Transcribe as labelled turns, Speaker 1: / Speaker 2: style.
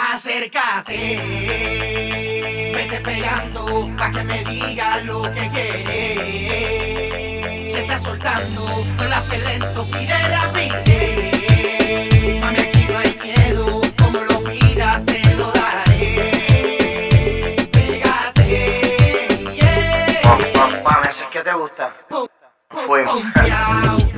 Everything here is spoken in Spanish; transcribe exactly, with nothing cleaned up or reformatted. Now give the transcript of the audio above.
Speaker 1: Acércate, vete pegando pa' que me digas lo que quieres. Se está soltando, no la hace lento, pide rapidez. Mami, aquí no hay miedo, como lo pidas te lo daré. Pégate, yeah.
Speaker 2: Oh, oh, mami, eso es que te gusta. Fuimos.